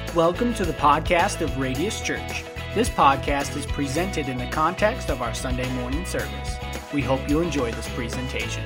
Welcome to the podcast of Radius Church. This podcast is presented in the context of our Sunday morning service. We hope you enjoy this presentation.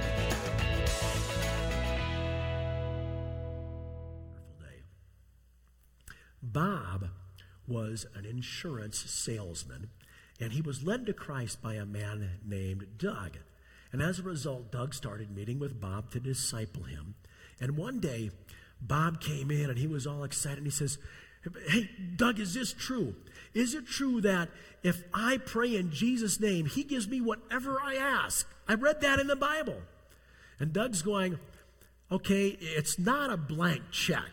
Bob was an insurance salesman, and he was led to Christ by a man named Doug. And as a result, Doug started meeting with Bob to disciple him. And one day, Bob came in, and he was all excited, and he says, "Hey, Doug, is this true? Is it true that if I pray in Jesus' name, he gives me whatever I ask? I read that in the Bible." And Doug's going, "Okay, it's not a blank check,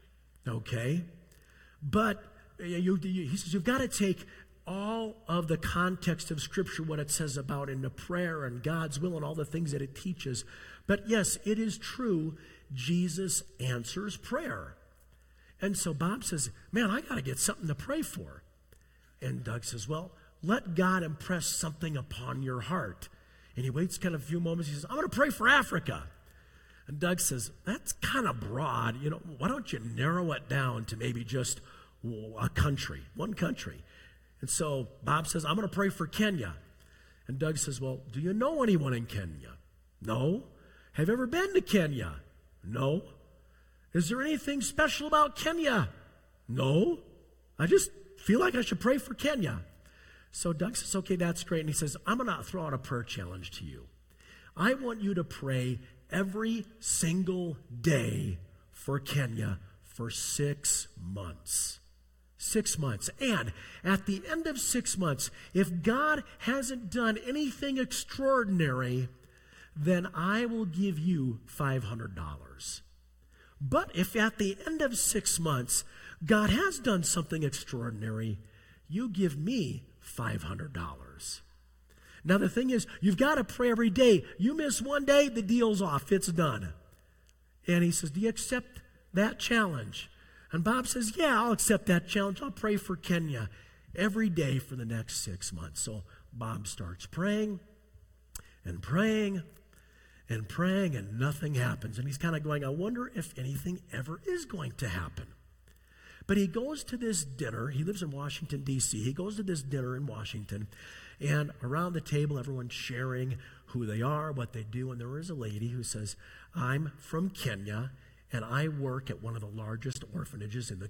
okay? But he says, you've got to take all of the context of Scripture, what it says about in the prayer and God's will and all the things that it teaches. But yes, it is true, Jesus answers prayer." And so Bob says, "Man, I got to get something to pray for." And Doug says, "Well, let God impress something upon your heart." And he waits kind of a few moments. He says, "I'm going to pray for Africa." And Doug says, "That's kind of broad. Why don't you narrow it down to maybe just a country, one country?" And so Bob says, "I'm going to pray for Kenya." And Doug says, "Well, do you know anyone in Kenya?" "No." "Have you ever been to Kenya?" "No." "Is there anything special about Kenya?" "No. I just feel like I should pray for Kenya." So Doug says, "Okay, that's great." And he says, "I'm going to throw out a prayer challenge to you. I want you to pray every single day for Kenya for 6 months. 6 months. And at the end of 6 months, if God hasn't done anything extraordinary, then I will give you $500. But if at the end of 6 months, God has done something extraordinary, you give me $500. Now the thing is, you've got to pray every day. You miss one day, the deal's off. It's done." And he says, "Do you accept that challenge?" And Bob says, "Yeah, I'll accept that challenge. I'll pray for Kenya every day for the next 6 months." So Bob starts praying and praying and praying, and nothing happens. And he's kind of going, "I wonder if anything ever is going to happen." But he goes to this dinner. He lives in Washington, D.C. He goes to this dinner in Washington, and around the table, everyone's sharing who they are, what they do. And there is a lady who says, "I'm from Kenya, and I work at one of the largest orphanages in the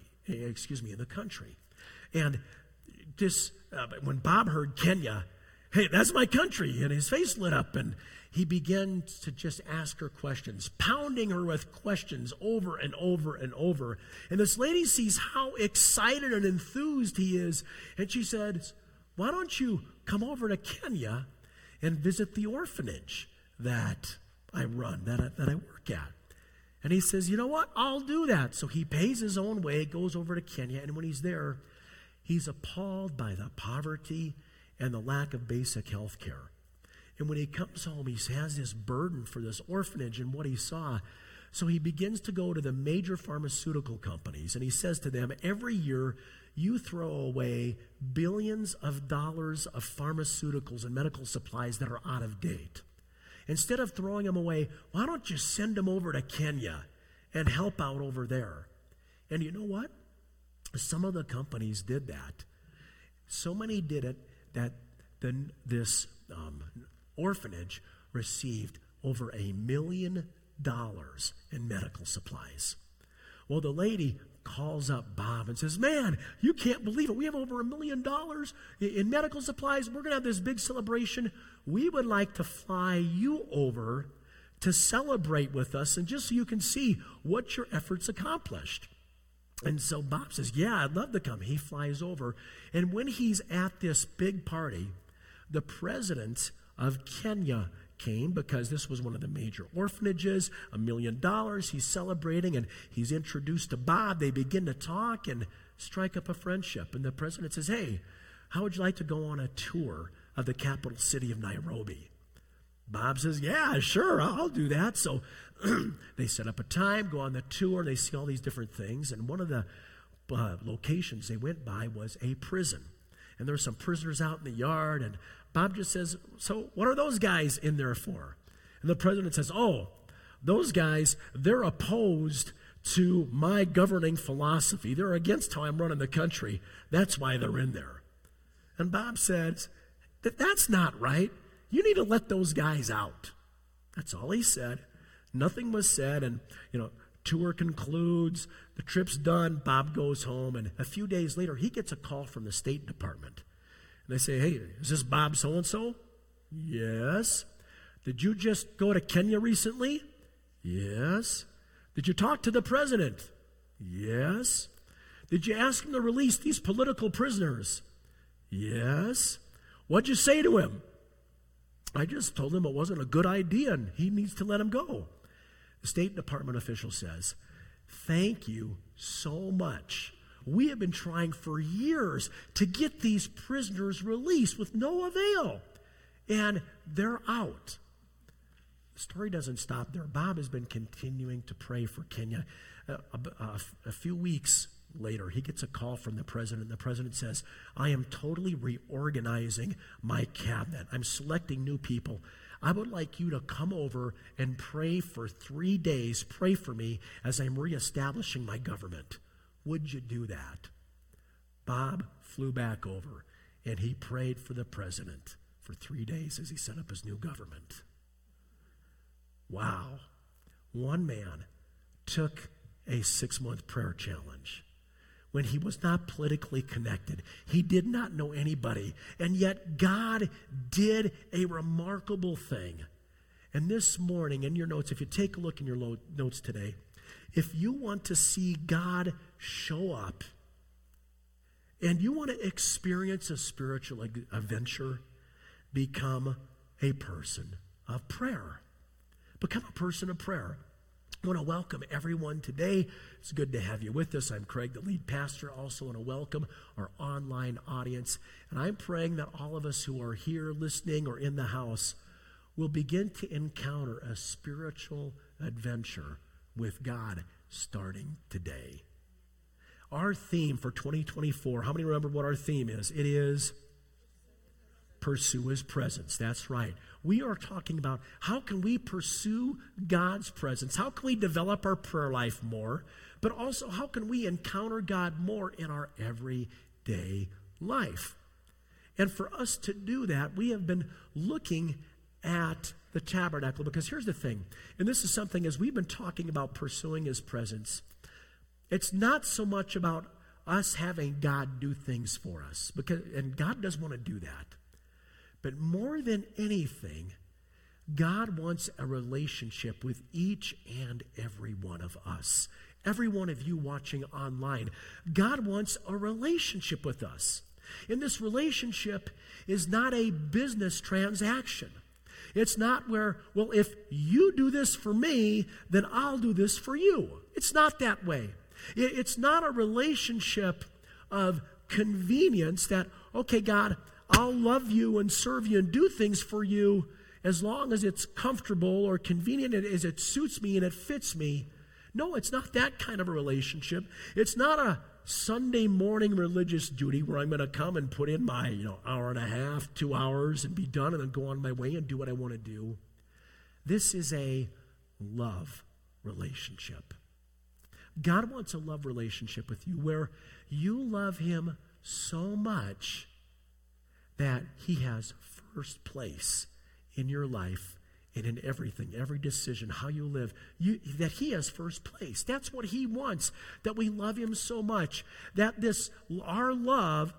in the country." And this, when Bob heard Kenya, "Hey, that's my country," and his face lit up, and he began to just ask her questions, pounding her with questions over and over and over. And this lady sees how excited and enthused he is, and she said, "Why don't you come over to Kenya and visit the orphanage that I run, that I work at?" And he says, "You know what? I'll do that." So he pays his own way, goes over to Kenya, and when he's there, he's appalled by the poverty and the lack of basic health care. And when he comes home, he has this burden for this orphanage and what he saw. So he begins to go to the major pharmaceutical companies, and he says to them, "Every year you throw away billions of dollars of pharmaceuticals and medical supplies that are out of date. Instead of throwing them away, why don't you send them over to Kenya and help out over there?" And you know what? Some of the companies did that. So many did it that this orphanage received over $1 million in medical supplies. Well, the lady calls up Bob and says, "Man, you can't believe it. We have over $1 million in medical supplies. We're going to have this big celebration. We would like to fly you over to celebrate with us, and just so you can see what your efforts accomplished." And so Bob says, "Yeah, I'd love to come." He flies over, and when he's at this big party, the president of Kenya came because this was one of the major orphanages, $1 million. He's celebrating, and he's introduced to Bob. They begin to talk and strike up a friendship. And the president says, "Hey, how would you like to go on a tour of the capital city of Nairobi?" Bob says, "Yeah, sure, I'll do that." So they set up a time, go on the tour, they see all these different things. And one of the locations they went by was a prison. And there were some prisoners out in the yard, and Bob just says, "So what are those guys in there for?" And the president says, "Oh, those guys, they're opposed to my governing philosophy. They're against how I'm running the country. That's why they're in there. And Bob says, that's not right. You need to let those guys out. That's all he said. Nothing was said, and, tour concludes, the trip's done, Bob goes home, and a few days later, he gets a call from the State Department. And they say, hey, is this Bob so-and-so? Yes. Did you just go to Kenya recently? Yes. Did you talk to the president? Yes. Did you ask him to release these political prisoners? Yes. What'd you say to him? I just told him it wasn't a good idea and he needs to let him go. The State Department official says, thank you so much. We have been trying for years to get these prisoners released with no avail. And they're out. The story doesn't stop there. Bob has been continuing to pray for Kenya. A few weeks later, he gets a call from the president. The president says, I am totally reorganizing my cabinet. I'm selecting new people. I would like you to come over and pray for 3 days. Pray for me as I'm reestablishing my government. Would you do that? Bob flew back over and he prayed for the president for 3 days as he set up his new government. Wow. One man took a 6-month prayer challenge when he was not politically connected. He did not know anybody. And yet God did a remarkable thing. And this morning in your notes, if you take a look in your notes today, if you want to see God show up and you want to experience a spiritual adventure, become a person of prayer. Become a person of prayer. I want to welcome everyone today. It's good to have you with us. I'm Craig, the lead pastor. Also want to welcome our online audience. And I'm praying that all of us who are here listening or in the house will begin to encounter a spiritual adventure with God starting today. Our theme for 2024, how many remember what our theme is? It is pursue his presence. That's right. We are talking about how can we pursue God's presence? How can we develop our prayer life more? But also, how can we encounter God more in our everyday life? And for us to do that, we have been looking at the tabernacle, because here's the thing, and this is something as we've been talking about pursuing his presence, it's not so much about us having God do things for us, and God does want to do that. But more than anything, God wants a relationship with each and every one of us. Every one of you watching online, God wants a relationship with us. And this relationship is not a business transaction. It's not where, well, if you do this for me, then I'll do this for you. It's not that way. It's not a relationship of convenience that, okay, God, I'll love you and serve you and do things for you as long as it's comfortable or convenient, as it suits me and it fits me. No, it's not that kind of a relationship. It's not a Sunday morning religious duty where I'm going to come and put in my hour and a half, 2 hours and be done and then go on my way and do what I want to do. This is a love relationship. God wants a love relationship with you where you love him so much that he has first place in your life and in everything, every decision, how you live, that he has first place. That's what he wants, that we love him so much, that our love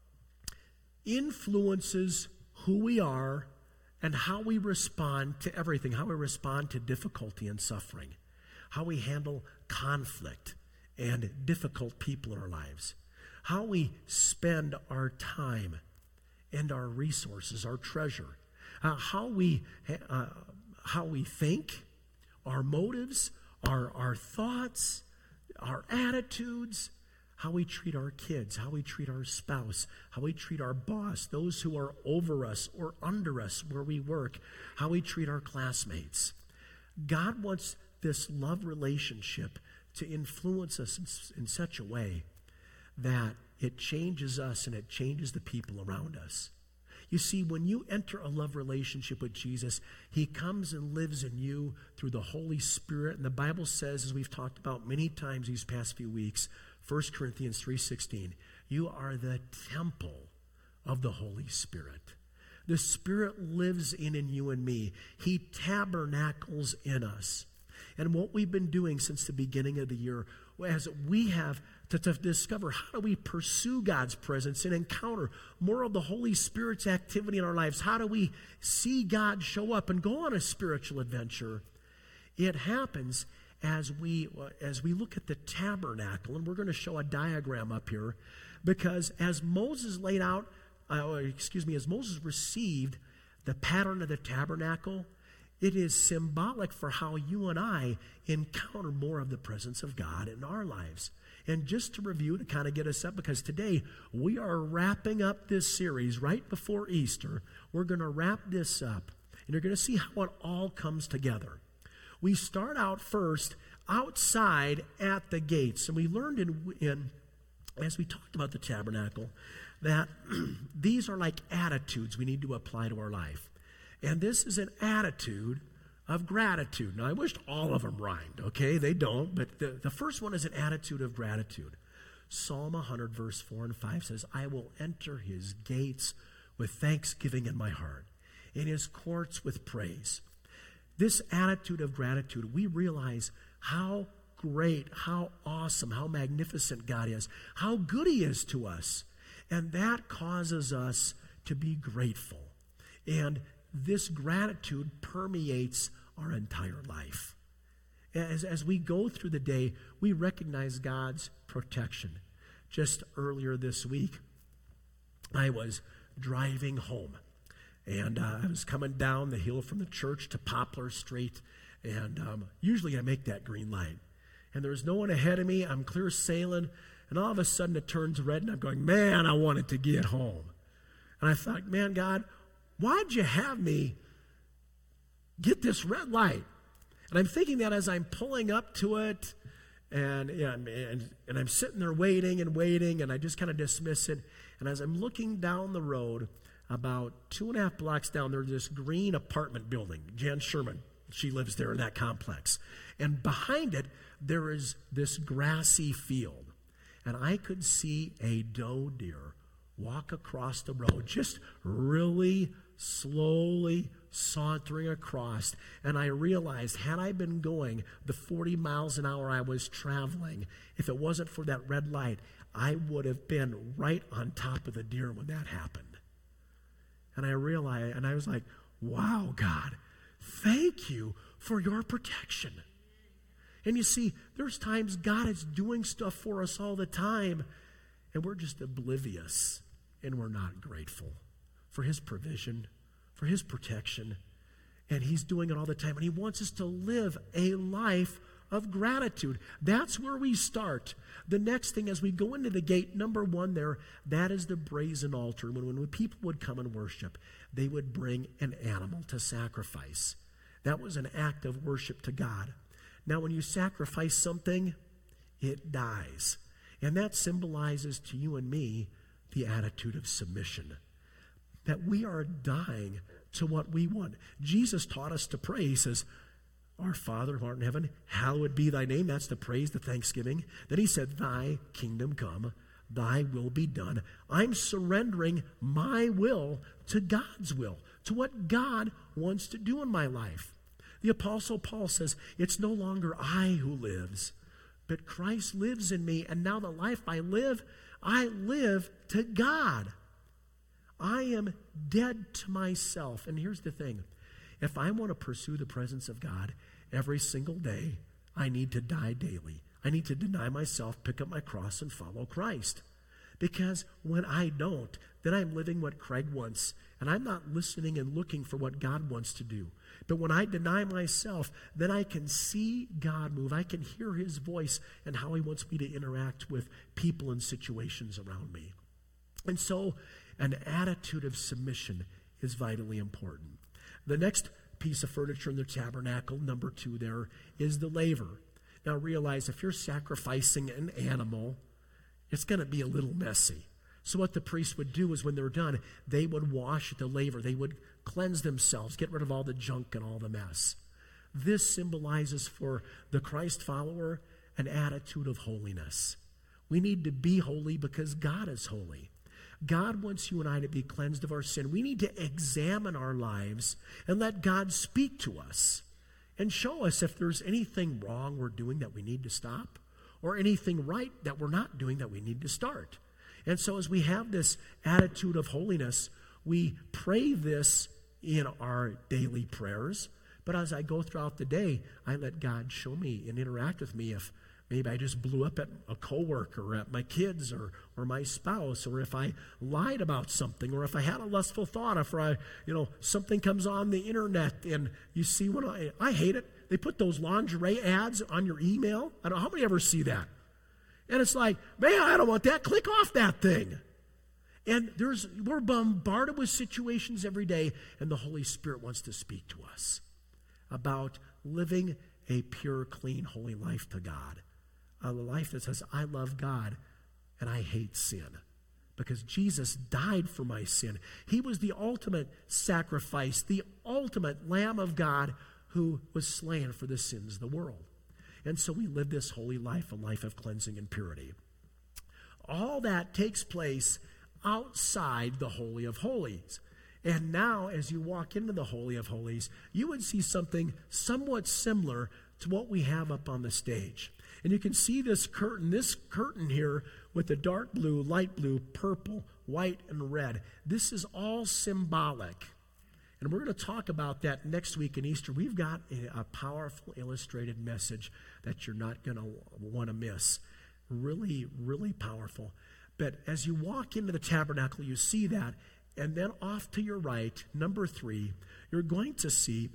influences who we are and how we respond to everything, how we respond to difficulty and suffering, how we handle conflict and difficult people in our lives, how we spend our time and our resources, our treasure, how we think, our motives, our thoughts, our attitudes, how we treat our kids, how we treat our spouse, how we treat our boss, those who are over us or under us where we work, how we treat our classmates. God wants this love relationship to influence us in such a way that it changes us and it changes the people around us. You see, when you enter a love relationship with Jesus, he comes and lives in you through the Holy Spirit. And the Bible says, as we've talked about many times these past few weeks, 1 Corinthians 3:16, you are the temple of the Holy Spirit. The Spirit lives in you and me. He tabernacles in us. And what we've been doing since the beginning of the year, as we have to discover how do we pursue God's presence and encounter more of the Holy Spirit's activity in our lives, how do we see God show up and go on a spiritual adventure, it happens as we look at the tabernacle. And we're going to show a diagram up here, because as Moses as Moses received the pattern of the tabernacle, it is symbolic for how you and I encounter more of the presence of God in our lives. And just to review, to kind of get us up, because today we are wrapping up this series right before Easter. We're going to wrap this up, and you're going to see how it all comes together. We start out first outside at the gates, and we learned in as we talked about the tabernacle, that these are like attitudes we need to apply to our life. And this is an attitude of gratitude. Now, I wish all of them rhymed, okay? They don't, but the first one is an attitude of gratitude. Psalm 100, verse 4 and 5 says, I will enter his gates with thanksgiving in my heart, in his courts with praise. This attitude of gratitude, we realize how great, how awesome, how magnificent God is, how good he is to us. And that causes us to be grateful. And this gratitude permeates our entire life. As we go through the day, we recognize God's protection. Just earlier this week, I was driving home, and I was coming down the hill from the church to Poplar Street, and usually I make that green light. And there was no one ahead of me. I'm clear sailing, and all of a sudden it turns red, and I'm going, man, I wanted to get home. And I thought, man, God, why'd you have me get this red light? And I'm thinking that as I'm pulling up to it, and I'm sitting there waiting, and I just kind of dismiss it. And as I'm looking down the road, about 2.5 blocks down, there's this green apartment building. Jan Sherman, she lives there in that complex. And behind it, there is this grassy field. And I could see a doe deer walk across the road, just really slowly sauntering across. And I realized, had I been going the 40 miles an hour I was traveling, if it wasn't for that red light, I would have been right on top of the deer when that happened. And I realized, and I was like, wow, God, thank you for your protection. And you see, there's times God is doing stuff for us all the time, and we're just oblivious, and we're not grateful for his provision, for his protection, and he's doing it all the time. And he wants us to live a life of gratitude. That's where we start. The next thing, as we go into the gate, number one there, that is the brazen altar. When people would come and worship, they would bring an animal to sacrifice. That was an act of worship to God. Now, when you sacrifice something, it dies. And that symbolizes to you and me the attitude of submission. That we are dying to what we want. Jesus taught us to pray. He says, our Father who art in heaven, hallowed be thy name. That's the praise, the thanksgiving. Then he said, thy kingdom come, thy will be done. I'm surrendering my will to God's will, to what God wants to do in my life. The Apostle Paul says, it's no longer I who lives, but Christ lives in me. And now the life I live to God. I am dead to myself. And here's the thing. If I want to pursue the presence of God every single day, I need to die daily. I need to deny myself, pick up my cross, and follow Christ. Because when I don't, then I'm living what Craig wants, and I'm not listening and looking for what God wants to do. But when I deny myself, then I can see God move. I can hear his voice and how he wants me to interact with people and situations around me. And so an attitude of submission is vitally important. The next piece of furniture in the tabernacle, number 2 there, is the laver. Now realize if you're sacrificing an animal, it's going to be a little messy. So what the priests would do is when they were done, they would wash at the laver. They would cleanse themselves, get rid of all the junk and all the mess. This symbolizes for the Christ follower an attitude of holiness. We need to be holy because God is holy. God wants you and I to be cleansed of our sin. We need to examine our lives and let God speak to us and show us if there's anything wrong we're doing that we need to stop or anything right that we're not doing that we need to start. And so as we have this attitude of holiness, we pray this in our daily prayers. But as I go throughout the day, I let God show me and interact with me if maybe I just blew up at a coworker or at my kids or my spouse, or if I lied about something, or if I had a lustful thought, something comes on the internet and you see what I hate it. They put those lingerie ads on your email. I don't know how many ever see that. And it's like, man, I don't want that. Click off that thing. And we're bombarded with situations every day, and the Holy Spirit wants to speak to us about living a pure, clean, holy life to God. A life that says, I love God and I hate sin. Because Jesus died for my sin. He was the ultimate sacrifice, the ultimate Lamb of God who was slain for the sins of the world. And so we live this holy life, a life of cleansing and purity. All that takes place outside the Holy of Holies. And now, as you walk into the Holy of Holies, you would see something somewhat similar to what we have up on the stage. And you can see this curtain here with the dark blue, light blue, purple, white, and red. This is all symbolic. And we're going to talk about that next week in Easter. We've got a powerful illustrated message that you're not going to want to miss. Really, really powerful. But as you walk into the tabernacle, you see that. And then off to your right, number 3, you're going to see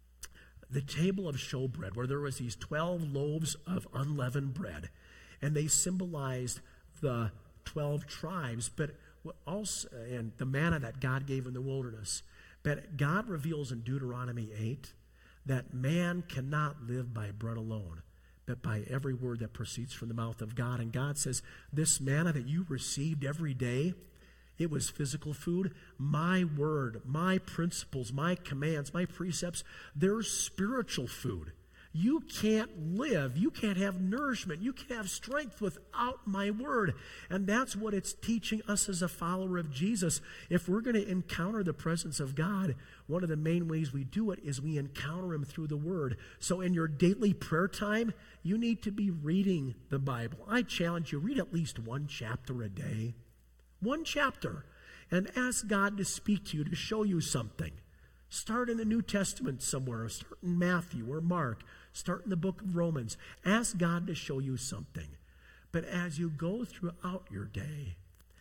the table of showbread, where there was these 12 loaves of unleavened bread. And they symbolized the 12 tribes, but also, and the manna that God gave in the wilderness. But God reveals in Deuteronomy 8 that man cannot live by bread alone, but by every word that proceeds from the mouth of God. And God says, this manna that you received every day, it was physical food. My word, my principles, my commands, my precepts, they're spiritual food. You can't live, you can't have nourishment, you can't have strength without my word. And that's what it's teaching us as a follower of Jesus. If we're going to encounter the presence of God, one of the main ways we do it is we encounter him through the word. So in your daily prayer time, you need to be reading the Bible. I challenge you, read at least one chapter a day. One chapter. And ask God to speak to you, to show you something. Start in the New Testament somewhere. Start in Matthew or Mark. Start in the book of Romans. Ask God to show you something. But as you go throughout your day,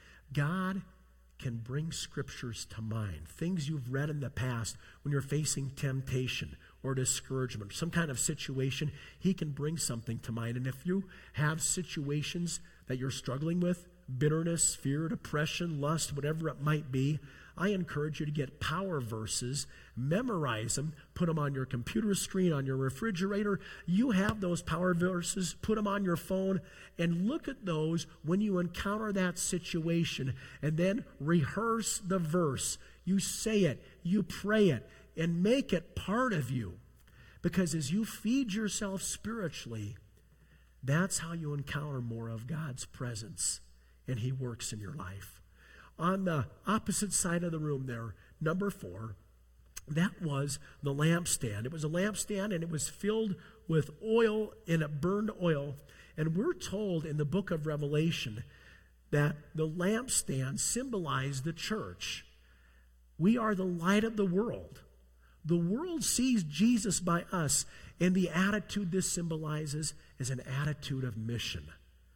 God can bring scriptures to mind. Things you've read in the past when you're facing temptation or discouragement, some kind of situation, he can bring something to mind. And if you have situations that you're struggling with, bitterness, fear, depression, lust, whatever it might be, I encourage you to get power verses, memorize them, put them on your computer screen, on your refrigerator. You have those power verses, put them on your phone, and look at those when you encounter that situation, and then rehearse the verse. You say it, you pray it, and make it part of you. Because as you feed yourself spiritually, that's how you encounter more of God's presence, and he works in your life. On the opposite side of the room there, number 4, that was the lampstand. It was a lampstand, and it was filled with oil, and it burned oil. And we're told in the book of Revelation that the lampstand symbolized the church. We are the light of the world. The world sees Jesus by us, and the attitude this symbolizes is an attitude of mission.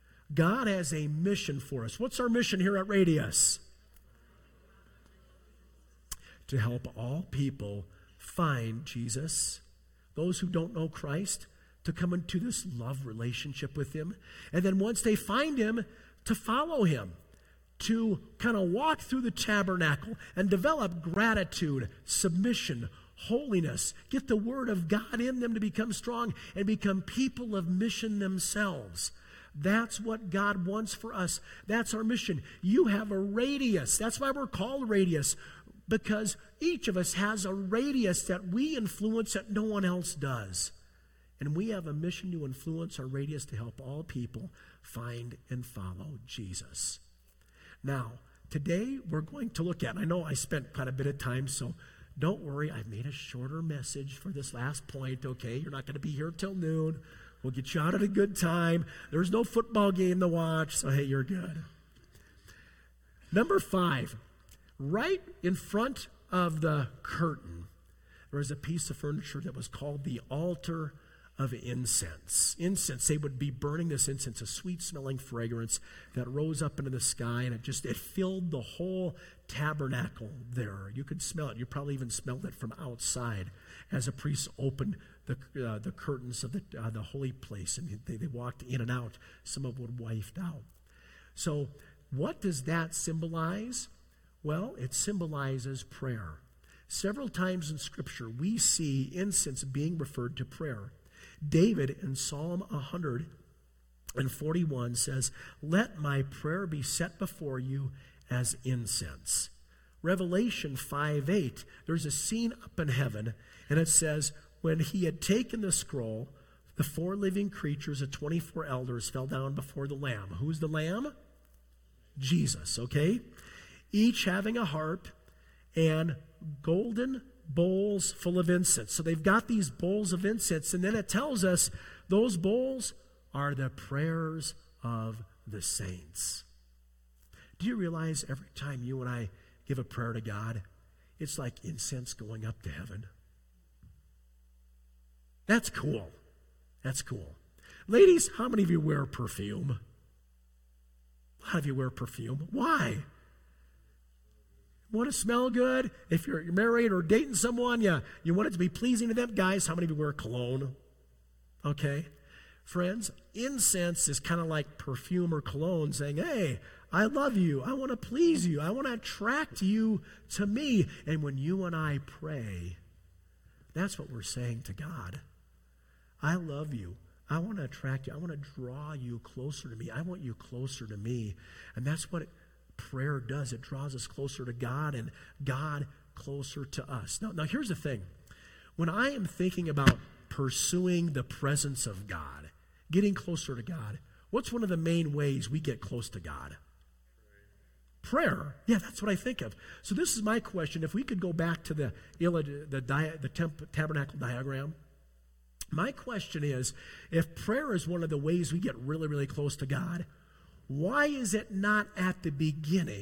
God has a mission for us. What's our mission here at Radius? To help all people find Jesus, those who don't know Christ, to come into this love relationship with him. And then once they find him, to follow him, to kind of walk through the tabernacle and develop gratitude, submission, holiness, get the word of God in them to become strong and become people of mission themselves. That's what God wants for us. That's our mission. You have a radius. That's why we're called Radius, because each of us has a radius that we influence that no one else does. And we have a mission to influence our radius to help all people find and follow Jesus. Now, today we're going to look at, I know I spent quite a bit of time, so don't worry, I've made a shorter message for this last point, okay? You're not going to be here till noon. We'll get you out at a good time. There's no football game to watch, so hey, you're good. Number 5, right in front of the curtain, there was a piece of furniture that was called the altar of incense. Incense, they would be burning this incense, a sweet-smelling fragrance that rose up into the sky, and it filled the whole tabernacle there. You could smell it. You probably even smelled it from outside as the priests opened the curtains of the holy place, and they walked in and out. Some of it would wafted out. So what does that symbolize? Well, it symbolizes prayer. Several times in Scripture, we see incense being referred to prayer. David in Psalm 141 says, "Let my prayer be set before you as incense." Revelation 5:8, there's a scene up in heaven, and it says, when he had taken the scroll, the 4 living creatures, the 24 elders, fell down before the Lamb. Who's the Lamb? Jesus, okay? Each having a harp and golden bowls full of incense. So they've got these bowls of incense, and then it tells us those bowls are the prayers of the saints. Do you realize every time you and I give a prayer to God, it's like incense going up to heaven? That's cool. That's cool. Ladies, how many of you wear perfume? A lot of you wear perfume. Why? Want to smell good? If you're married or dating someone, you want it to be pleasing to them. Guys, how many of you wear cologne? Okay. Friends, incense is kind of like perfume or cologne saying, hey, I love you. I want to please you. I want to attract you to me. And when you and I pray, that's what we're saying to God. I love you. I want to attract you. I want to draw you closer to me. I want you closer to me. And that's what prayer does. It draws us closer to God and God closer to us. Now here's the thing. When I am thinking about pursuing the presence of God, getting closer to God, what's one of the main ways we get close to God? Prayer. Yeah, that's what I think of. So this is my question. If we could go back to the tabernacle diagram, my question is, if prayer is one of the ways we get really, really close to God, why is it not at the beginning?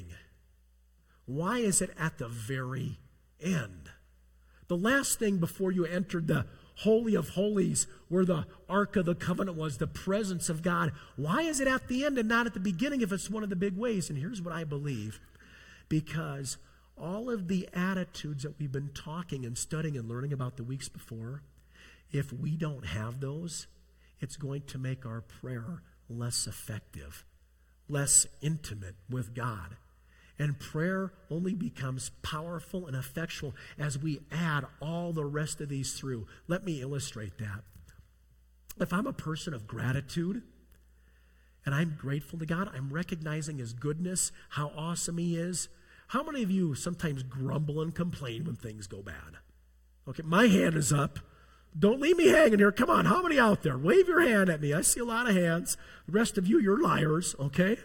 Why is it at the very end? The last thing before you entered the Holy of Holies, where the Ark of the Covenant was, the presence of God, why is it at the end and not at the beginning if it's one of the big ways? And here's what I believe. Because all of the attitudes that we've been talking and studying and learning about the weeks before, if we don't have those, it's going to make our prayer less effective, less intimate with God. And prayer only becomes powerful and effectual as we add all the rest of these through. Let me illustrate that. If I'm a person of gratitude and I'm grateful to God, I'm recognizing His goodness, how awesome He is. How many of you sometimes grumble and complain when things go bad? Okay, my hand is up. Don't leave me hanging here. Come on, how many out there? Wave your hand at me. I see a lot of hands. The rest of you, you're liars, okay?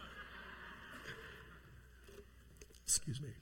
Excuse me.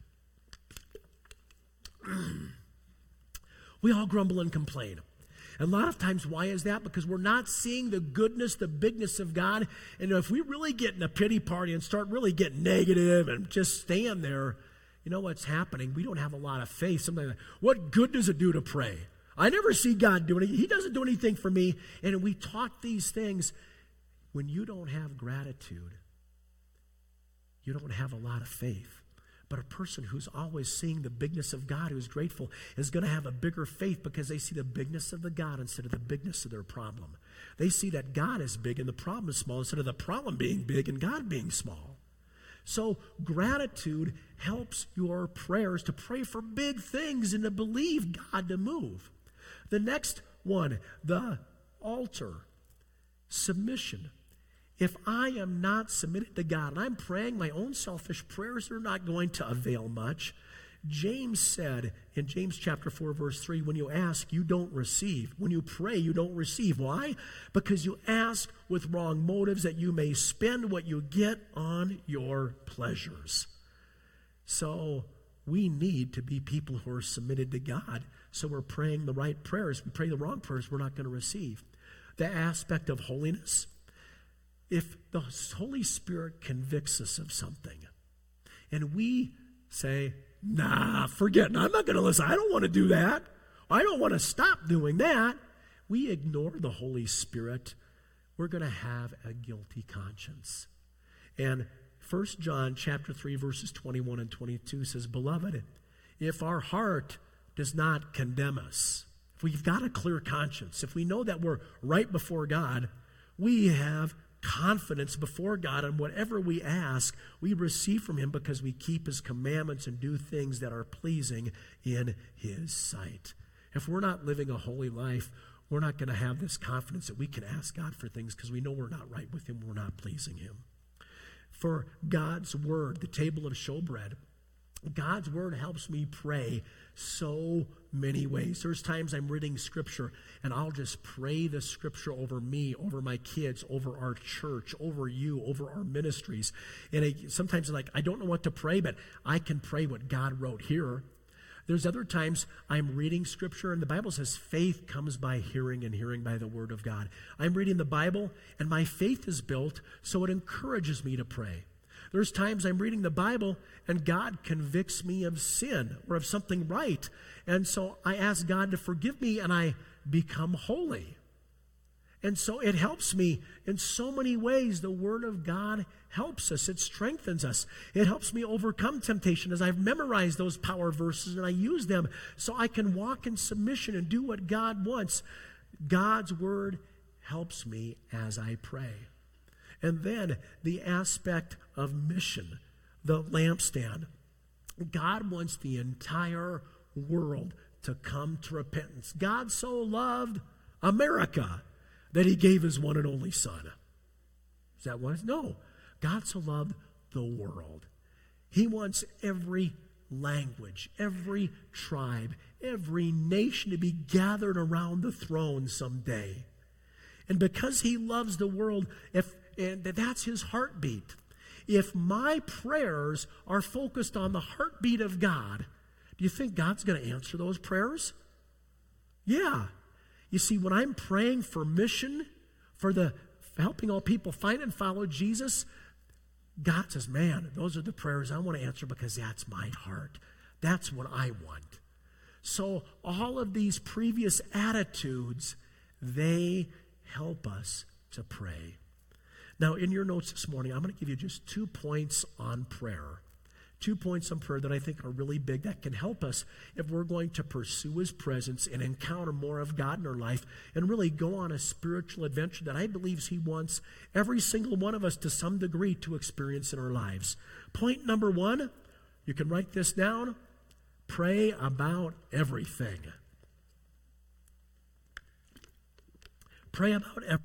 We all grumble and complain. And a lot of times, why is that? Because we're not seeing the goodness, the bigness of God. And if we really get in a pity party and start really getting negative and just stand there, you know what's happening? We don't have a lot of faith. Something like, what good does it do to pray? I never see God do anything. He doesn't do anything for me. And we talk these things. When you don't have gratitude, you don't have a lot of faith. But a person who's always seeing the bigness of God, who's grateful, is going to have a bigger faith because they see the bigness of the God instead of the bigness of their problem. They see that God is big and the problem is small instead of the problem being big and God being small. So gratitude helps your prayers to pray for big things and to believe God to move. The next one, the altar, submission. if I am not submitted to God and I'm praying my own selfish prayers, are not going to avail much. James said in James chapter 4, verse 3, when you ask, you don't receive. When you pray, you don't receive. Why? Because you ask with wrong motives that you may spend what you get on your pleasures. So we need to be people who are submitted to God. So we're praying the right prayers. We pray the wrong prayers, we're not going to receive. The aspect of holiness, if the Holy Spirit convicts us of something and we say, nah, forget it. I'm not going to listen. I don't want to do that. I don't want to stop doing that. We ignore the Holy Spirit. We're going to have a guilty conscience. And 1 John chapter 3, verses 21 and 22 says, Beloved, if our heart does not condemn us, if we've got a clear conscience, if we know that we're right before God, we have confidence before God, and whatever we ask, we receive from Him because we keep His commandments and do things that are pleasing in His sight. If we're not living a holy life, we're not going to have this confidence that we can ask God for things because we know we're not right with Him, we're not pleasing Him. For God's Word, the table of showbread, God's Word helps me pray so many ways. There's times I'm reading Scripture and I'll just pray the Scripture over me, over my kids, over our church, over you, over our ministries. And sometimes I'm like, I don't know what to pray, but I can pray what God wrote here. There's other times I'm reading Scripture and the Bible says faith comes by hearing and hearing by the Word of God. I'm reading the Bible and my faith is built, so it encourages me to pray. There's times I'm reading the Bible and God convicts me of sin or of something right. And so I ask God to forgive me and I become holy. And so it helps me in so many ways. The Word of God helps us. It strengthens us. It helps me overcome temptation as I've memorized those power verses and I use them so I can walk in submission and do what God wants. God's Word helps me as I pray. And then the aspect of mission, the lampstand. God wants the entire world to come to repentance. God so loved America that He gave His one and only Son. Is that what it is? No. God so loved the world. He wants every language, every tribe, every nation to be gathered around the throne someday. And because He loves the world, and that's His heartbeat. If my prayers are focused on the heartbeat of God, do you think God's going to answer those prayers? Yeah. You see, when I'm praying for mission, for helping all people find and follow Jesus, God says, man, those are the prayers I want to answer because that's my heart. That's what I want. So all of these previous attitudes, they help us to pray. Now, in your notes this morning, I'm going to give you just 2 points on prayer. 2 points on prayer that I think are really big that can help us if we're going to pursue His presence and encounter more of God in our life and really go on a spiritual adventure that I believe He wants every single one of us to some degree to experience in our lives. Point number 1, you can write this down, pray about everything. Pray about everything.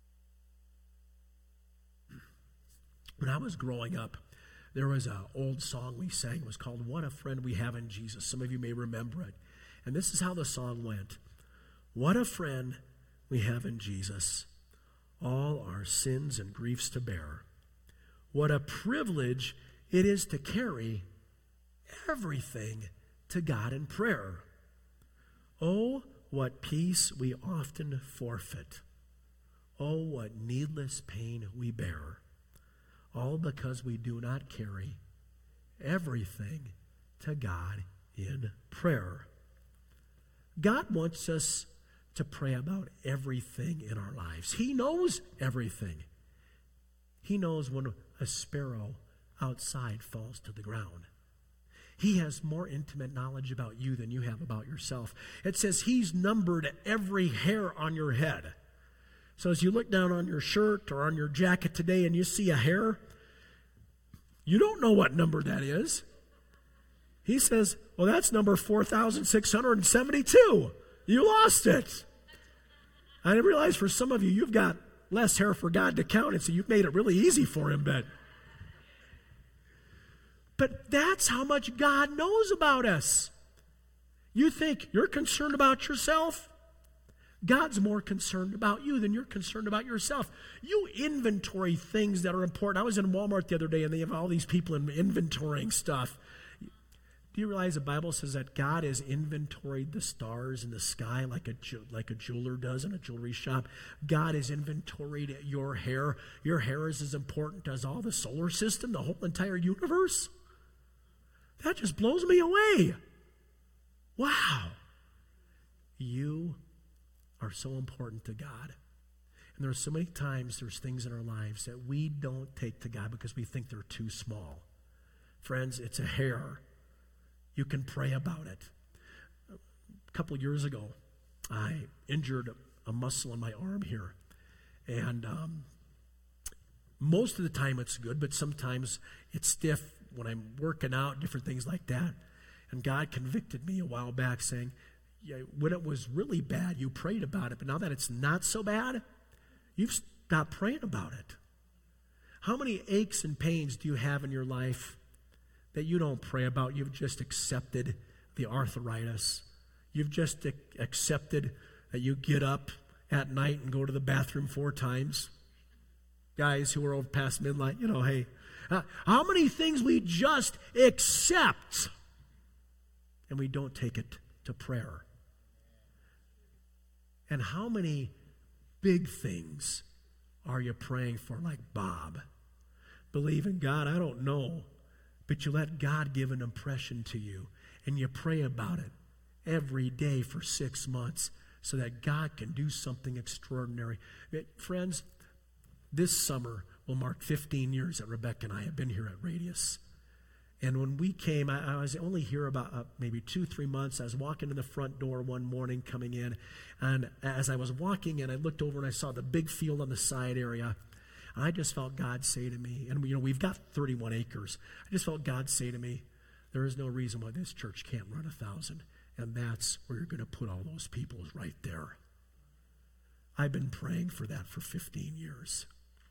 When I was growing up, there was an old song we sang. It was called What a Friend We Have in Jesus. Some of you may remember it. And this is how the song went. What a friend we have in Jesus, all our sins and griefs to bear. What a privilege it is to carry everything to God in prayer. Oh, what peace we often forfeit. Oh, what needless pain we bear. All because we do not carry everything to God in prayer. God wants us to pray about everything in our lives. He knows everything. He knows when a sparrow outside falls to the ground. He has more intimate knowledge about you than you have about yourself. It says He's numbered every hair on your head. So as you look down on your shirt or on your jacket today and you see a hair, you don't know what number that is. He says, well, that's number 4,672. You lost it. I realize for some of you, you've got less hair for God to count, and so you've made it really easy for him, But that's how much God knows about us. You think you're concerned about yourself? God's more concerned about you than you're concerned about yourself. You inventory things that are important. I was in Walmart the other day, and they have all these people inventorying stuff. Do you realize the Bible says that God has inventoried the stars in the sky like a jeweler does in a jewelry shop? God has inventoried your hair. Your hair is as important as all the solar system, the whole entire universe. That just blows me away. Wow. You are so important to God. And there are so many times there's things in our lives that we don't take to God because we think they're too small. Friends, it's a hair. You can pray about it. A couple years ago, I injured a muscle in my arm here. And most of the time it's good, but sometimes it's stiff when I'm working out, different things like that. And God convicted me a while back saying, yeah, when it was really bad, you prayed about it, but now that it's not so bad, you've stopped praying about it. How many aches and pains do you have in your life that you don't pray about? You've just accepted the arthritis. You've just accepted that you get up at night and go to the bathroom 4 times. Guys who are over past midnight, hey, how many things we just accept and we don't take it to prayer? And how many big things are you praying for, like Bob? Believe in God, I don't know, but you let God give an impression to you, and you pray about it every day for 6 months so that God can do something extraordinary. Friends, this summer will mark 15 years that Rebecca and I have been here at Radius. And when we came, I was only here about maybe 2-3 months. I was walking in the front door one morning coming in. And as I was walking in, I looked over and I saw the big field on the side area. I just felt God say to me, and we've got 31 acres. I just felt God say to me, there is no reason why this church can't run 1,000. And that's where you're going to put all those people, is right there. I've been praying for that for 15 years.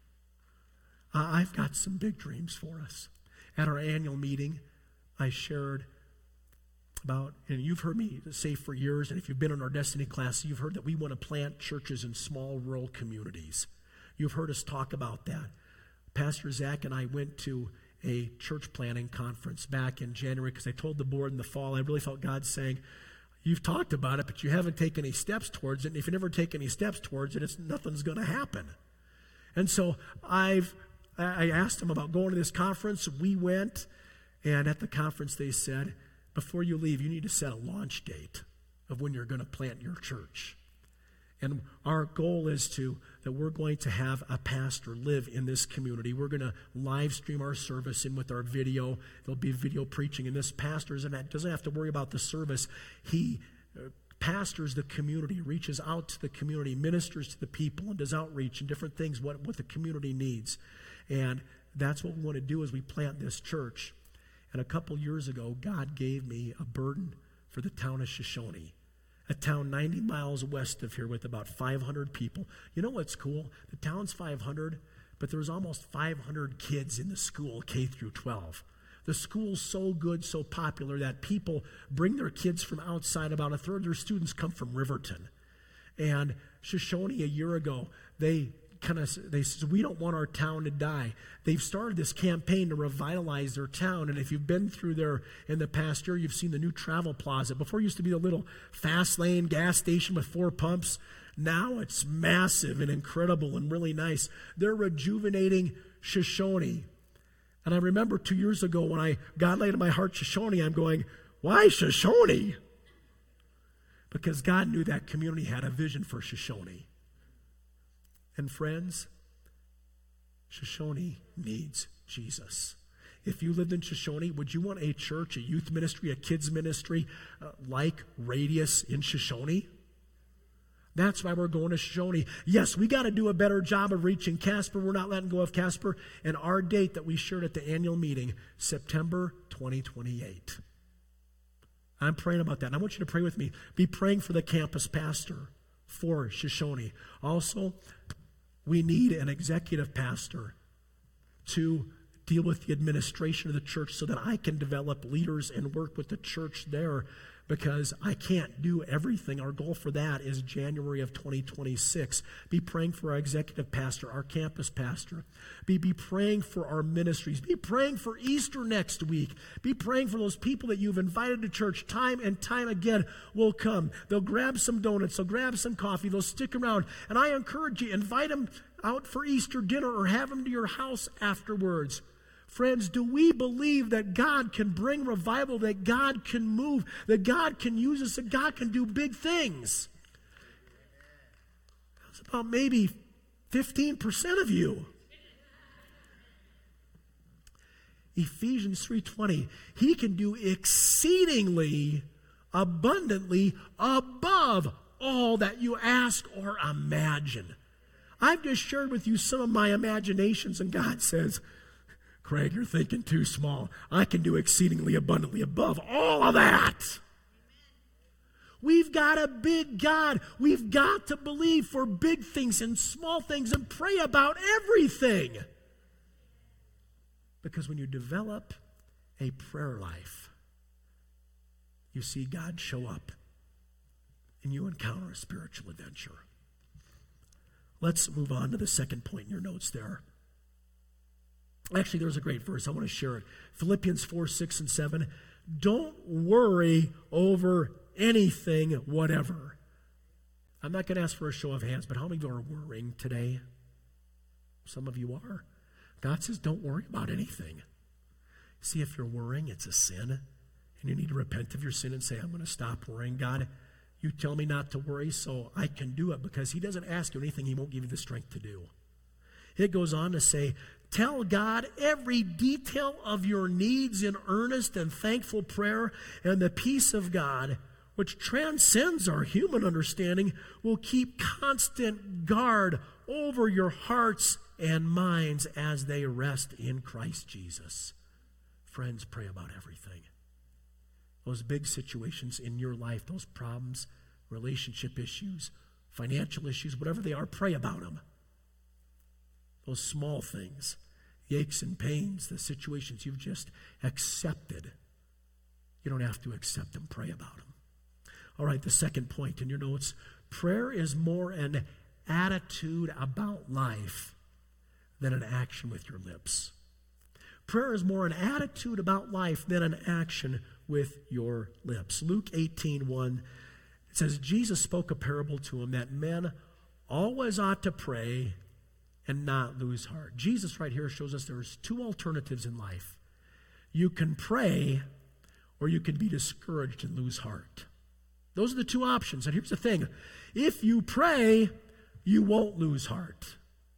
I've got some big dreams for us. At our annual meeting, I shared about, and you've heard me say for years, and if you've been in our Destiny class, you've heard that we want to plant churches in small rural communities. You've heard us talk about that. Pastor Zach and I went to a church planting conference back in January because I told the board in the fall, I really felt God saying, you've talked about it, but you haven't taken any steps towards it, and if you never take any steps towards it, nothing's going to happen. And so I asked them about going to this conference. We went, and at the conference they said, before you leave, you need to set a launch date of when you're going to plant your church. And our goal is that we're going to have a pastor live in this community. We're going to live stream our service in with our video. There'll be video preaching, and this pastor doesn't have to worry about the service. He pastors the community, reaches out to the community, ministers to the people, and does outreach and different things, what the community needs. And that's what we want to do as we plant this church. And a couple years ago, God gave me a burden for the town of Shoshone, a town 90 miles west of here with about 500 people. You know what's cool? The town's 500, but there's almost 500 kids in the school, K through 12. The school's so good, so popular that people bring their kids from outside. About a third of their students come from Riverton. And Shoshone, a year ago, they said, we don't want our town to die. They've started this campaign to revitalize their town. And if you've been through there in the past year, you've seen the new travel plaza. Before it used to be a little fast lane gas station with 4 pumps. Now it's massive and incredible and really nice. They're rejuvenating Shoshone. And I remember 2 years ago when God laid in my heart Shoshone, I'm going, why Shoshone? Because God knew that community had a vision for Shoshone. And friends, Shoshone needs Jesus. If you lived in Shoshone, would you want a church, a youth ministry, a kids ministry like Radius in Shoshone? That's why we're going to Shoshone. Yes, we got to do a better job of reaching Casper. We're not letting go of Casper. And our date that we shared at the annual meeting, September 2028. I'm praying about that. And I want you to pray with me. Be praying for the campus pastor for Shoshone. Also, We need an executive pastor to deal with the administration of the church so that I can develop leaders and work with the church there, because I can't do everything. Our goal for that is January of 2026. Be praying for our executive pastor, our campus pastor. Be praying for our ministries. Be praying for Easter next week. Be praying for those people that you've invited to church time and time again will come. They'll grab some donuts. They'll grab some coffee. They'll stick around. And I encourage you, invite them out for Easter dinner or have them to your house afterwards. Friends, do we believe that God can bring revival, that God can move, that God can use us, that God can do big things? That's about maybe 15% of you. Ephesians 3:20, He can do exceedingly, abundantly, above all that you ask or imagine. I've just shared with you some of my imaginations, and God says, Craig, you're thinking too small. I can do exceedingly abundantly above all of that. We've got a big God. We've got to believe for big things and small things and pray about everything. Because when you develop a prayer life, you see God show up and you encounter a spiritual adventure. Let's move on to the second point in your notes there. Actually, there's a great verse. I want to share it. Philippians 4:6-7. Don't worry over anything, whatever. I'm not going to ask for a show of hands, but how many of you are worrying today? Some of you are. God says, don't worry about anything. See, if you're worrying, it's a sin. And you need to repent of your sin and say, I'm going to stop worrying. God, you tell me not to worry so I can do it, because He doesn't ask you anything He won't give you the strength to do. It goes on to say, tell God every detail of your needs in earnest and thankful prayer, and the peace of God, which transcends our human understanding, will keep constant guard over your hearts and minds as they rest in Christ Jesus. Friends, pray about everything. Those big situations in your life, those problems, relationship issues, financial issues, whatever they are, pray about them. Those small things, the aches and pains, the situations you've just accepted. You don't have to accept them. Pray about them. All right, the second point in your notes. Prayer is more an attitude about life than an action with your lips. Prayer is more an attitude about life than an action with your lips. Luke 18:1, it says, Jesus spoke a parable to him that men always ought to pray and not lose heart. Jesus right here shows us there's two alternatives in life. You can pray, or you can be discouraged and lose heart. Those are the two options. And here's the thing. If you pray, you won't lose heart.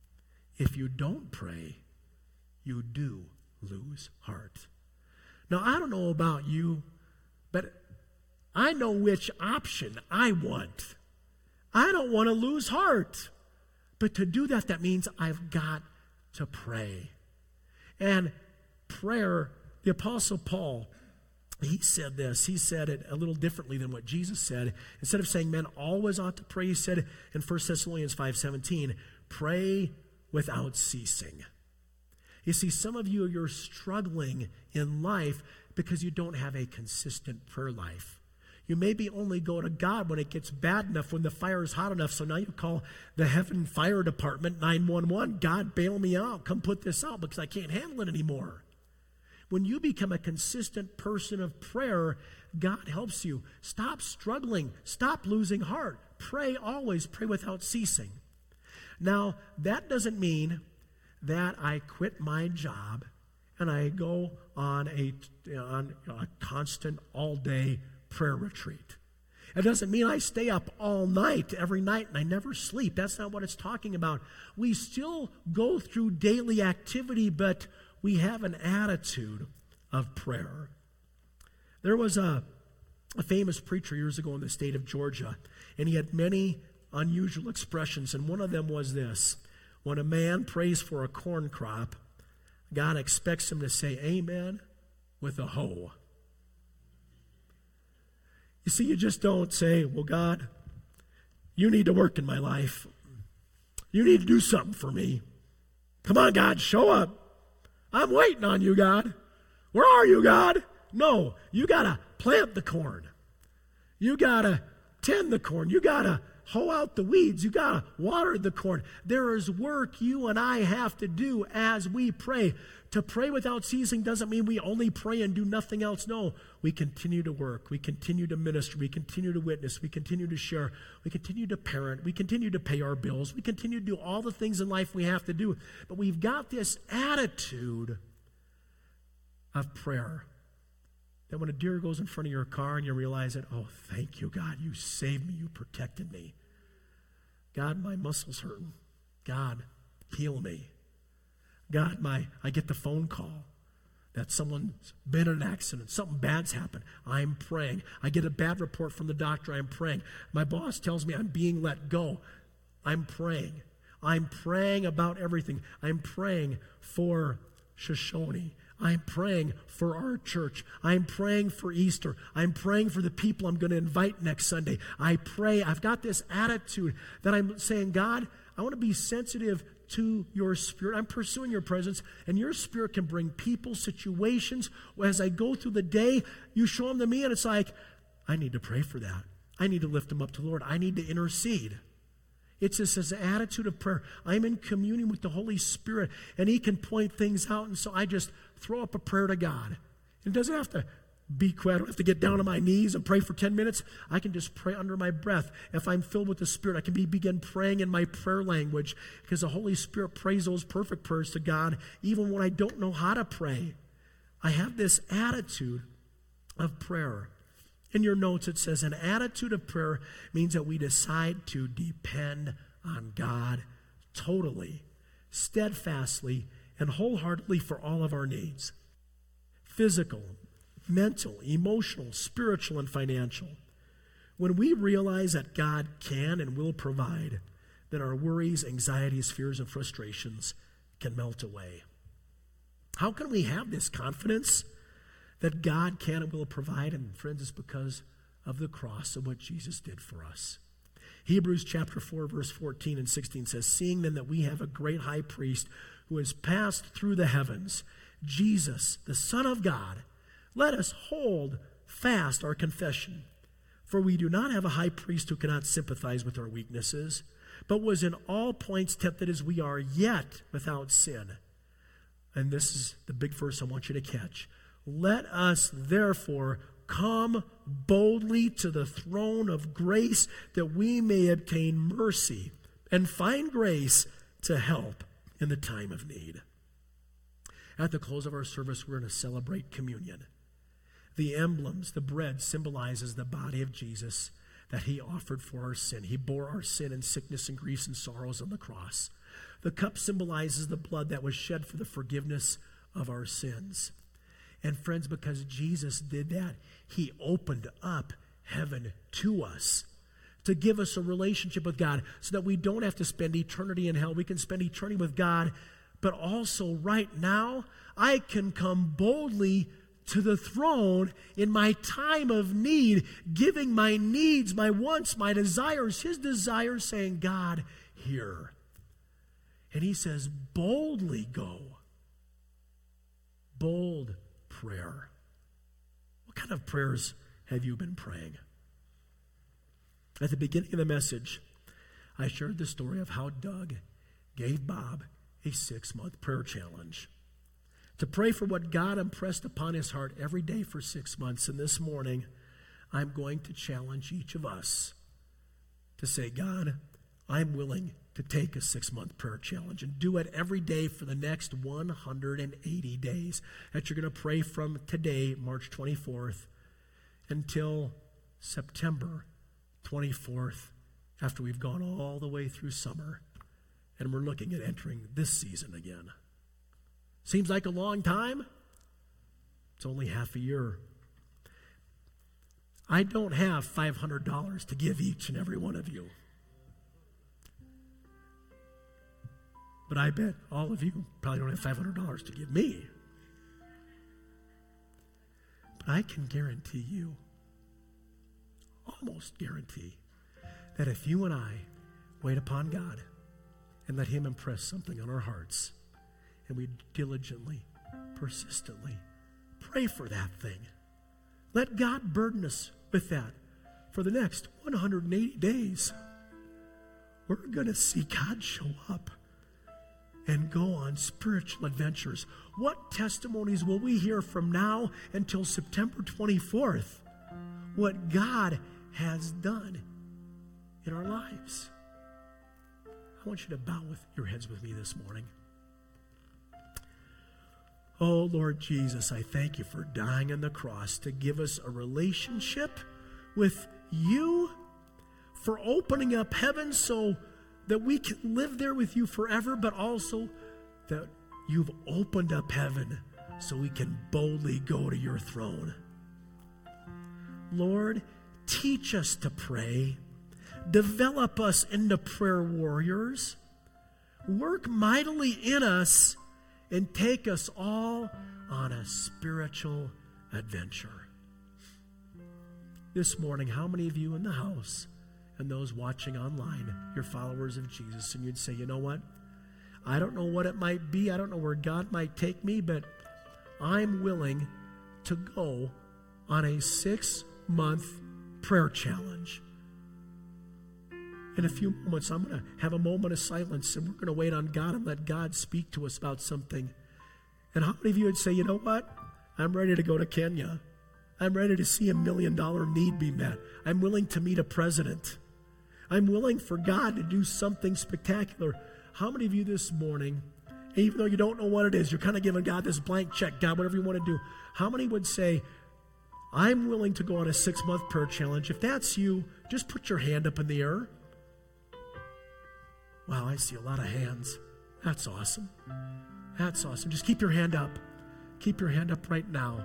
If you don't pray, you do lose heart. Now, I don't know about you, but I know which option I want. I don't want to lose heart. But to do that, that means I've got to pray. And prayer, the Apostle Paul, he said this. He said it a little differently than what Jesus said. Instead of saying men always ought to pray, he said in 1 Thessalonians 5:17, pray without ceasing. You see, some of you, you're struggling in life because you don't have a consistent prayer life. You maybe only go to God when it gets bad enough, when the fire is hot enough. So now you call the Heaven Fire Department, 911. God, bail me out. Come put this out because I can't handle it anymore. When you become a consistent person of prayer, God helps you. Stop struggling. Stop losing heart. Pray always. Pray without ceasing. Now, that doesn't mean that I quit my job and I go on a constant all-day prayer retreat. It doesn't mean I stay up all night, every night, and I never sleep. That's not what it's talking about. We still go through daily activity, but we have an attitude of prayer. There was a famous preacher years ago in the state of Georgia, and he had many unusual expressions, and one of them was this. When a man prays for a corn crop, God expects him to say amen with a hoe. You see, you just don't say, well, God, you need to work in my life. You need to do something for me. Come on, God, show up. I'm waiting on you, God. Where are you, God? No, you got to plant the corn. You got to tend the corn. You got to hoe out the weeds. You got to water the corn. There is work you and I have to do as we pray. To pray without ceasing doesn't mean we only pray and do nothing else. No, we continue to work. We continue to minister. We continue to witness. We continue to share. We continue to parent. We continue to pay our bills. We continue to do all the things in life we have to do. But we've got this attitude of prayer that when a deer goes in front of your car and you realize that, oh, thank you, God, you saved me, you protected me. God, my muscles hurting. God, heal me. God, I get the phone call that someone's been in an accident, something bad's happened. I'm praying. I get a bad report from the doctor. I'm praying. My boss tells me I'm being let go. I'm praying. I'm praying about everything. I'm praying for Shoshone. I'm praying for our church. I'm praying for Easter. I'm praying for the people I'm going to invite next Sunday. I pray. I've got this attitude that I'm saying, God, I want to be sensitive to your Spirit. I'm pursuing your presence, and your Spirit can bring people, situations. As I go through the day, you show them to me, and it's like, I need to pray for that. I need to lift them up to the Lord. I need to intercede. It's this attitude of prayer. I'm in communion with the Holy Spirit, and He can point things out, and so I just throw up a prayer to God. It doesn't have to be quiet. I don't have to get down on my knees and pray for 10 minutes. I can just pray under my breath. If I'm filled with the Spirit, I can begin praying in my prayer language because the Holy Spirit prays those perfect prayers to God even when I don't know how to pray. I have this attitude of prayer. In your notes it says an attitude of prayer means that we decide to depend on God totally, steadfastly, and wholeheartedly for all of our needs. Physical, mental, emotional, spiritual, and financial. When we realize that God can and will provide, then our worries, anxieties, fears, and frustrations can melt away. How can we have this confidence that God can and will provide? And friends, it's because of the cross and what Jesus did for us. Hebrews chapter 4, verse 14 and 16 says, seeing then that we have a great high priest who has passed through the heavens, Jesus, the Son of God, let us hold fast our confession. For we do not have a high priest who cannot sympathize with our weaknesses, but was in all points tempted as we are, yet without sin. And this is the big verse I want you to catch. Let us therefore come boldly to the throne of grace that we may obtain mercy and find grace to help in the time of need. At the close of our service, we're going to celebrate communion. The emblems, the bread symbolizes the body of Jesus that He offered for our sin. He bore our sin and sickness and griefs and sorrows on the cross. The cup symbolizes the blood that was shed for the forgiveness of our sins. And friends, because Jesus did that, He opened up heaven to us to give us a relationship with God so that we don't have to spend eternity in hell. We can spend eternity with God, but also right now, I can come boldly to the throne in my time of need, giving my needs, my wants, my desires, His desires, saying, God, here. And He says, boldly go. Bold prayer. What kind of prayers have you been praying? At the beginning of the message, I shared the story of how Doug gave Bob a 6-month prayer challenge to pray for what God impressed upon his heart every day for 6 months. And this morning, I'm going to challenge each of us to say, God, I'm willing to take a 6-month prayer challenge and do it every day for the next 180 days. That you're going to pray from today, March 24th, until September 24th, after we've gone all the way through summer. And we're looking at entering this season again. Seems like a long time. It's only half a year. I don't have $500 to give each and every one of you. But I bet all of you probably don't have $500 to give me. But I can guarantee you, almost guarantee, that if you and I wait upon God and let him impress something on our hearts. And we diligently, persistently pray for that thing. Let God burden us with that for the next 180 days. We're going to see God show up and go on spiritual adventures. What testimonies will we hear from now until September 24th? What God has done in our lives. I want you to bow with your heads with me this morning. Oh, Lord Jesus, I thank you for dying on the cross to give us a relationship with you, for opening up heaven so that we can live there with you forever, but also that you've opened up heaven so we can boldly go to your throne. Lord, teach us to pray. Develop us into prayer warriors. Work mightily in us and take us all on a spiritual adventure. This morning, how many of you in the house and those watching online, you're followers of Jesus, and you'd say, you know what? I don't know what it might be. I don't know where God might take me, but I'm willing to go on a 6-month prayer challenge. In a few moments, I'm going to have a moment of silence, and we're going to wait on God and let God speak to us about something. And how many of you would say, you know what? I'm ready to go to Kenya. I'm ready to see $1 million need be met. I'm willing to meet a president. I'm willing for God to do something spectacular. How many of you this morning, even though you don't know what it is, you're kind of giving God this blank check, God, whatever you want to do. How many would say, I'm willing to go on a 6-month prayer challenge? If that's you, just put your hand up in the air. Wow, I see a lot of hands. That's awesome. That's awesome. Just keep your hand up. Keep your hand up right now.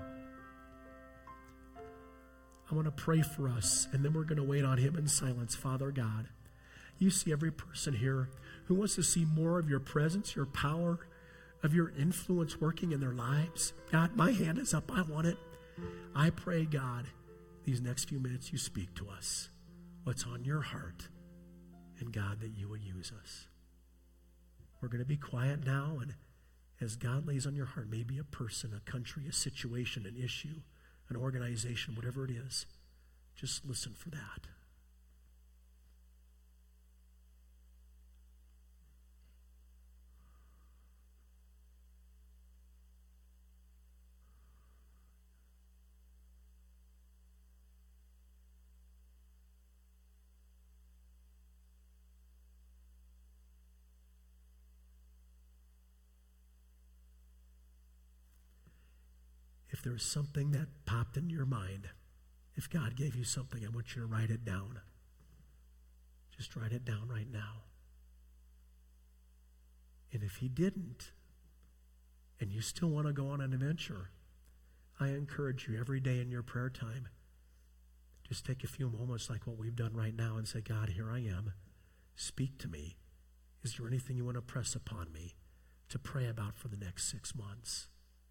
I want to pray for us, and then we're going to wait on him in silence. Father God, you see every person here who wants to see more of your presence, your power, of your influence working in their lives. God, my hand is up. I want it. I pray, God, these next few minutes you speak to us. What's on your heart? And God, that you would use us. We're going to be quiet now, and as God lays on your heart, maybe a person, a country, a situation, an issue, an organization, whatever it is, just listen for that. If there's something that popped into your mind, if God gave you something, I want you to write it down. Just write it down right now. And if he didn't, and you still want to go on an adventure, I encourage you every day in your prayer time, just take a few moments like what we've done right now and say, God, here I am. Speak to me. Is there anything you want to press upon me to pray about for the next 6 months?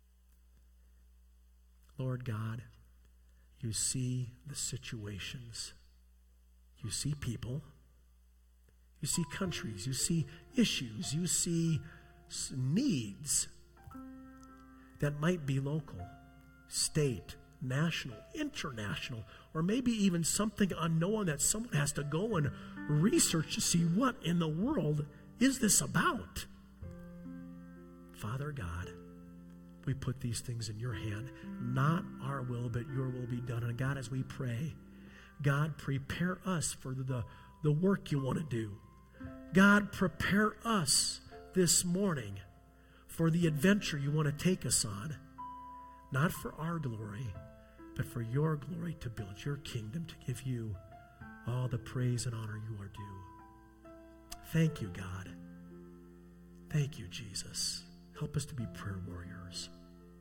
Lord God, you see the situations. You see people. You see countries. You see issues. You see needs that might be local, state, national, international, or maybe even something unknown that someone has to go and research to see what in the world is this about. Father God, we put these things in your hand. Not our will, but your will be done. And God, as we pray, God, prepare us for the work you want to do. God, prepare us this morning for the adventure you want to take us on. Not for our glory, but for your glory, to build your kingdom, to give you all the praise and honor you are due. Thank you, God. Thank you, Jesus. Help us to be prayer warriors.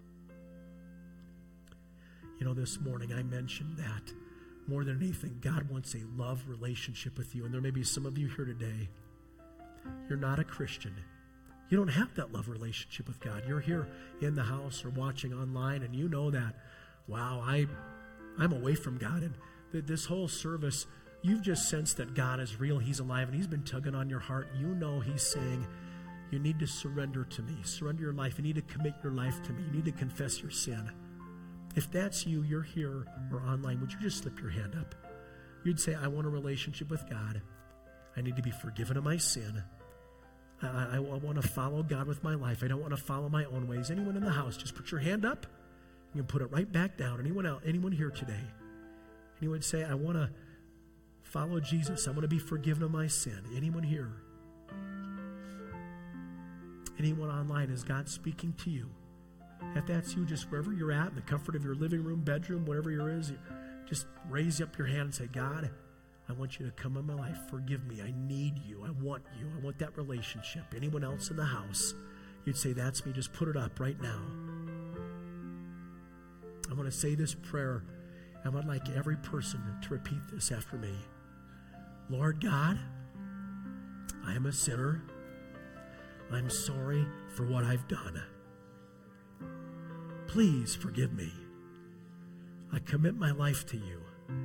You know, this morning I mentioned that more than anything, God wants a love relationship with you. And there may be some of you here today, you're not a Christian. You don't have that love relationship with God. You're here in the house or watching online, and you know that, wow, I'm away from God. And this whole service, you've just sensed that God is real, He's alive, and He's been tugging on your heart. You know He's saying, you need to surrender to me. Surrender your life. You need to commit your life to me. You need to confess your sin. If that's you, you're here or online, would you just slip your hand up? You'd say, I want a relationship with God. I need to be forgiven of my sin. I want to follow God with my life. I don't want to follow my own ways. Anyone in the house, just put your hand up. You can put it right back down. Anyone else, anyone here today? Anyone say, I want to follow Jesus. I want to be forgiven of my sin. Anyone here? Anyone online, is God speaking to you? If that's you, just wherever you're at, in the comfort of your living room, bedroom, whatever you're is, just raise up your hand and say, God, I want you to come in my life. Forgive me. I need you. I want you. I want that relationship. Anyone else in the house, you'd say, that's me. Just put it up right now. I want to say this prayer. I would like every person to repeat this after me. Lord God, I am a sinner. I'm sorry for what I've done. Please forgive me. I commit my life to you.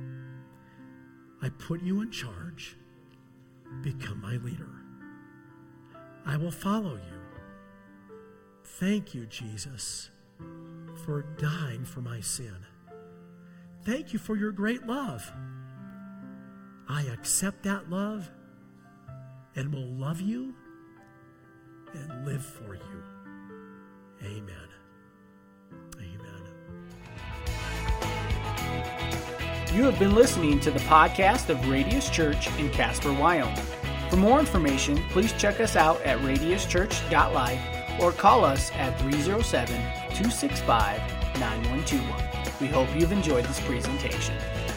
I put you in charge. Become my leader. I will follow you. Thank you, Jesus, for dying for my sin. Thank you for your great love. I accept that love and will love you and live for you. Amen. You have been listening to the podcast of Radius Church in Casper, Wyoming. For more information, please check us out at radiuschurch.life or call us at 307-265-9121. We hope you've enjoyed this presentation.